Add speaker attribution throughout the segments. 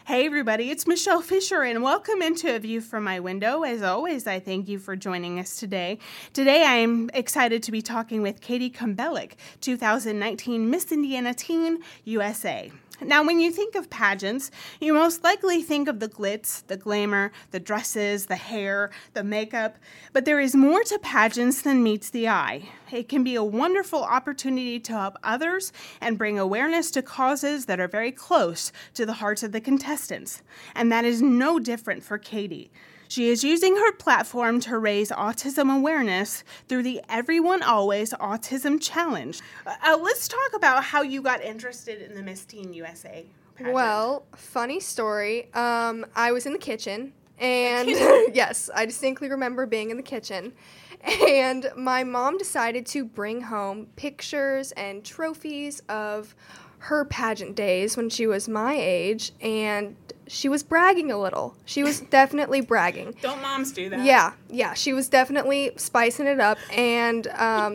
Speaker 1: Hey everybody, it's Michelle Fisher and welcome into A View from My Window. As always, I thank you for joining us today. Today I am excited to be talking with Katie Kumbelik, 2019 Miss Indiana Teen USA. Now, when you think of pageants, you most likely think of the glitz, the glamour, the dresses, the hair, the makeup, but there is more to pageants than meets the eye. It can be a wonderful opportunity to help others and bring awareness to causes that are very close to the hearts of the contestants, and that is no different for Katie. She is using her platform to raise autism awareness through the Everyone Always Autism Challenge. Let's talk about how you got interested in the Miss Teen USA pageant.
Speaker 2: Well, funny story. I was in the kitchen, and yes, I distinctly remember being in the kitchen, and my mom decided to bring home pictures and trophies of her pageant days when she was my age, and she was bragging a little. She was definitely bragging.
Speaker 1: Don't moms do that?
Speaker 2: Yeah, she was definitely spicing it up, and,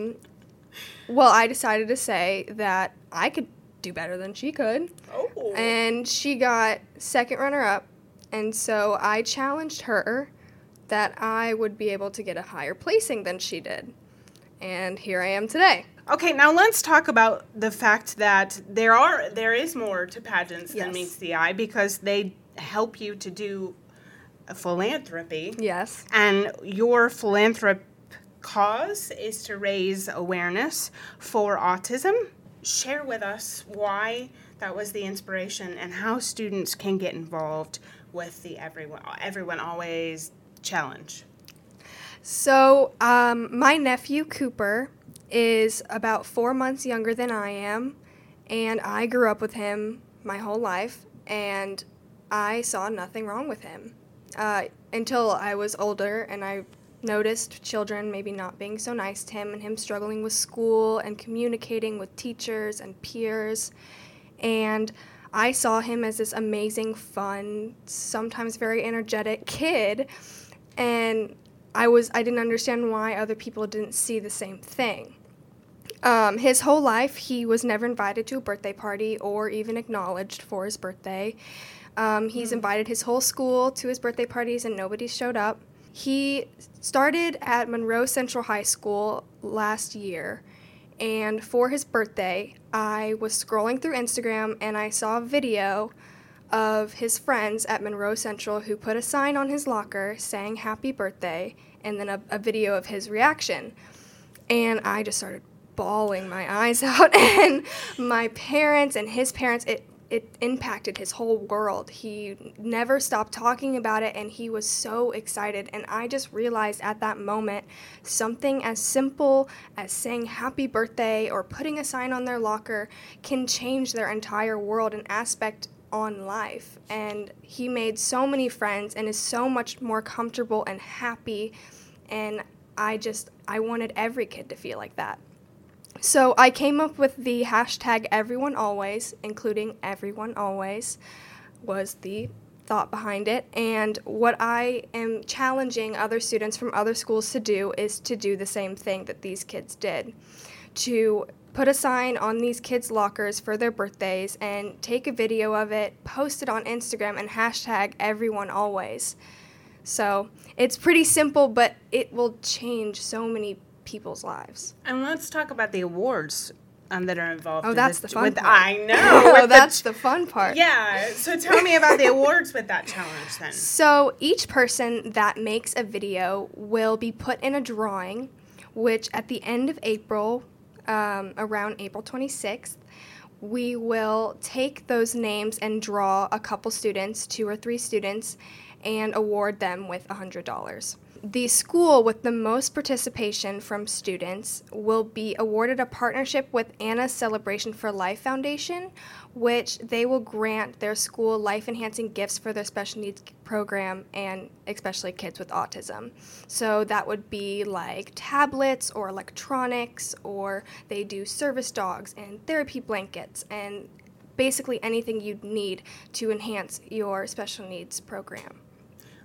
Speaker 2: I decided to say that I could do better than she could.
Speaker 1: Oh.
Speaker 2: And she got second runner-up, and so I challenged her that I would be able to get a higher placing than she did. And here I am today.
Speaker 1: Okay, now let's talk about the fact that there is more to pageants than meets the eye, because they help you to do a philanthropy.
Speaker 2: Yes.
Speaker 1: And your philanthropic cause is to raise awareness for autism. Share with us why that was the inspiration and how students can get involved with the Everyone Always Challenge.
Speaker 2: So, my nephew, Cooper, is about 4 months younger than I am, and I grew up with him my whole life, and I saw nothing wrong with him until I was older, and I noticed children maybe not being so nice to him and him struggling with school and communicating with teachers and peers, and I saw him as this amazing, fun, sometimes very energetic kid, and I didn't understand why other people didn't see the same thing. His whole life, he was never invited to a birthday party or even acknowledged for his birthday. He's invited his whole school to his birthday parties, and nobody showed up. He started at Monroe Central High School last year, and for his birthday, I was scrolling through Instagram, and I saw a video of his friends at Monroe Central who put a sign on his locker saying happy birthday, and then a video of his reaction. And I just started bawling my eyes out, and my parents and his parents, it impacted his whole world. He never stopped talking about it, and he was so excited. And I just realized at that moment, something as simple as saying happy birthday or putting a sign on their locker can change their entire world and aspect on life. And he made so many friends and is so much more comfortable and happy, and I wanted every kid to feel like that. So I came up with the hashtag Everyone Always, including Everyone Always was the thought behind it, and what I am challenging other students from other schools to do is to do the same thing that these kids did, to put a sign on these kids' lockers for their birthdays and take a video of it, post it on Instagram, and hashtag Everyone Always. So it's pretty simple, but it will change so many people's lives.
Speaker 1: And let's talk about the awards that are involved.
Speaker 2: Oh, that's the fun part.
Speaker 1: I know.
Speaker 2: That's the fun part.
Speaker 1: Yeah. So tell me about the awards with that challenge then.
Speaker 2: So each person that makes a video will be put in a drawing, which at the end of April, around April 26th, we will take those names and draw a couple students, 2 or 3 students, and award them with $100. The school with the most participation from students will be awarded a partnership with Anna's Celebration for Life Foundation, which they will grant their school life-enhancing gifts for their special needs program, and especially kids with autism. So that would be like tablets or electronics, or they do service dogs and therapy blankets, and basically anything you'd need to enhance your special needs program.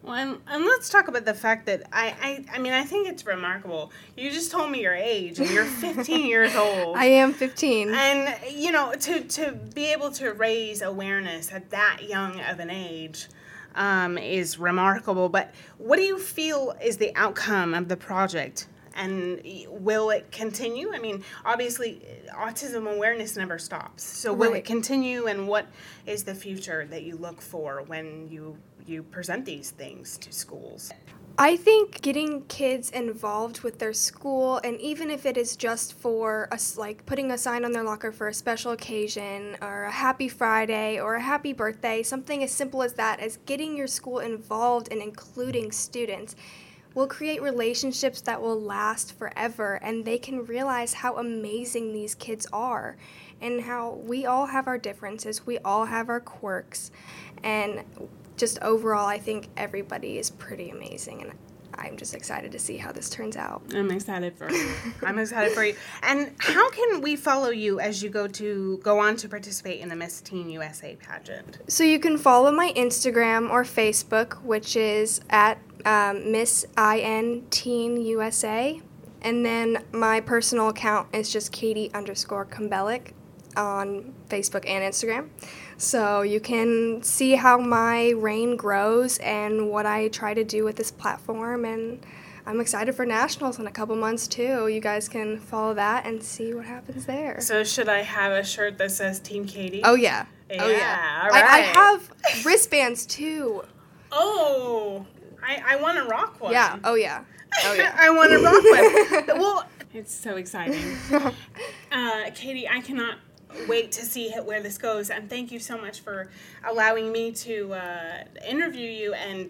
Speaker 1: Well, and let's talk about the fact that I mean, I think it's remarkable. You just told me your age, and you're 15 years old.
Speaker 2: I am 15.
Speaker 1: And, you know, to be able to raise awareness at that young of an age is remarkable. But what do you feel is the outcome of the project? And will it continue? I mean, obviously, autism awareness never stops. So will it continue, and what is the future that you look for when you present these things to schools?
Speaker 2: I think getting kids involved with their school, and even if it is just for us, like putting a sign on their locker for a special occasion or a happy Friday or a happy birthday, something as simple as that, as getting your school involved and including students, will create relationships that will last forever, and they can realize how amazing these kids are and how we all have our differences, we all have our quirks, and just overall, I think everybody is pretty amazing, and I'm just excited to see how this turns out.
Speaker 1: I'm excited for you. I'm excited for you. And how can we follow you as you go on to participate in the Miss Teen USA pageant?
Speaker 2: So you can follow my Instagram or Facebook, which is at Miss IN Teen USA, and then my personal account is just Katie_Kombelik on Facebook and Instagram. So you can see how my reign grows and what I try to do with this platform, and I'm excited for nationals in a couple months too. You guys can follow that and see what happens there.
Speaker 1: So should I have a shirt that says Team Katie?
Speaker 2: Oh yeah.
Speaker 1: Yeah,
Speaker 2: Oh yeah.
Speaker 1: all right.
Speaker 2: I have wristbands too.
Speaker 1: Oh, I want to rock one.
Speaker 2: Yeah. Oh yeah. Oh yeah.
Speaker 1: I want to rock one. Well, it's so exciting. Katie, I cannot wait to see where this goes, and thank you so much for allowing me to interview you, and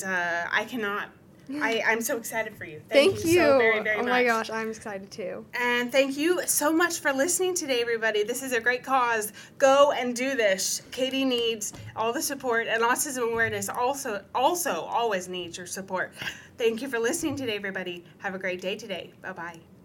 Speaker 1: I'm so excited for you. Thank you so very, very much.
Speaker 2: Oh my gosh, I'm excited too.
Speaker 1: And thank you so much for listening today, everybody. This is a great cause. Go and do this. Katie needs all the support, and autism awareness also always needs your support. Thank you for listening today, everybody. Have a great day today. Bye-bye.